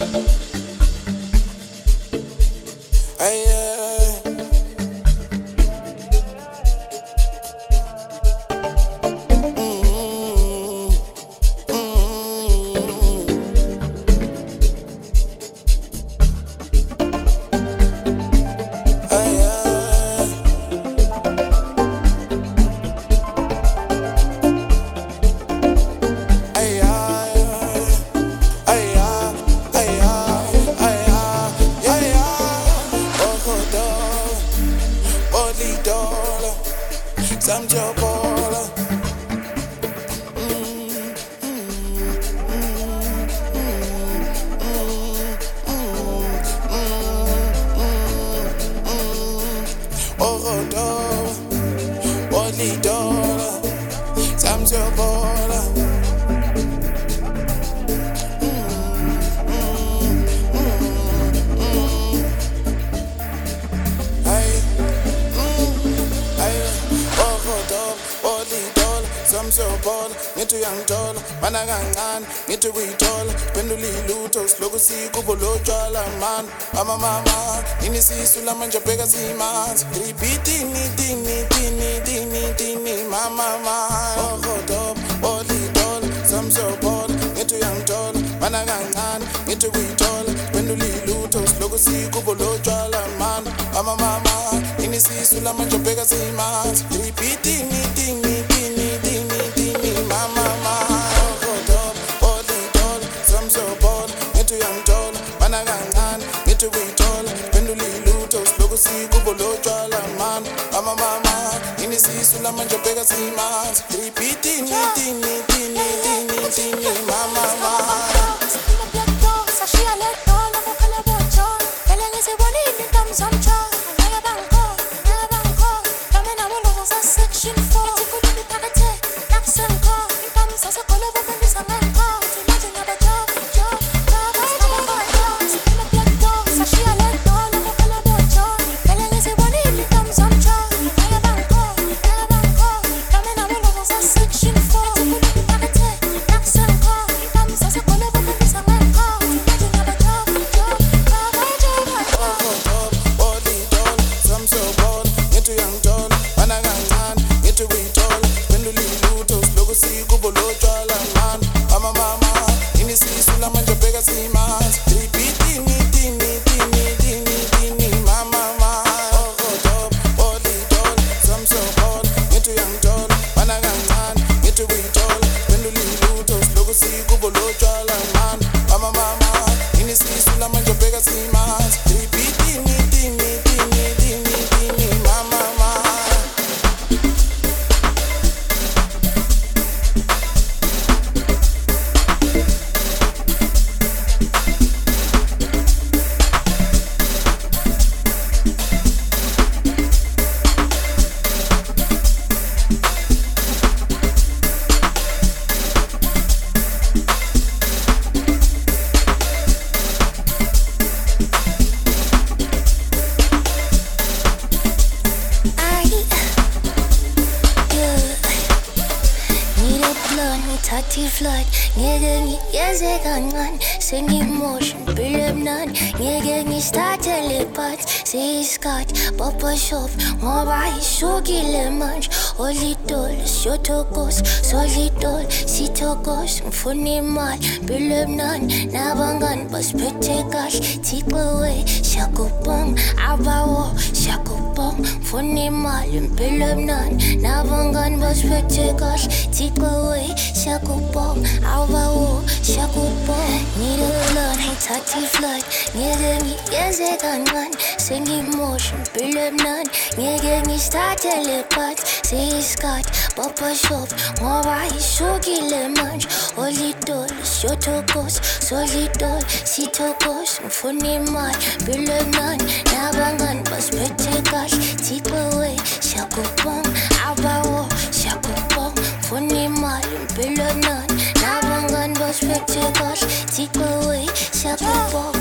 Ngithi kuyithola pendula ilutho siloku sikubo lotshwala man mama inisisu lamanje bheka simanzi repeatini tini mama ohodop olidol samsobol ngithi uyangithola mana kancane ngithi kuyithola pendula ilutho siloku sikubo lotshwala man mama inisisu lamanje bheka simanzi repeatini tini mama sikubo lotshwala man mama inisisu lamanje bheka simanzi repeatini tini mama Flood, ngeke ngiyeze kancane sengimotion bilemnani ngeke ngistartele but siyisikhathi papa shop ngoba ishukile manje olidolo siyothokoza solidolo sithokoza ngifuna imali bilemnani nabangani basiphethe kahle Thixo we shakubonga abawo shakubonga ngifuna imali bilemnani nabangani basiphethe kahle Thixo we shakubonga abawo shakubonga ngilolona ngithatha iflight ngeke ngiyenze kancane sengimotion bilemnani ngeke ngistartele but siyisikhathi papa shop ngoba ishukile manje olidolo siyothokoza solidolo sithokoza ngifuna imali bilemnani nabangani basiphethe kahle Thixo we shakubonga abawo shakubonga ngifuna imali bilemnani nabangani basiphethe kahle Thixo we shakubonga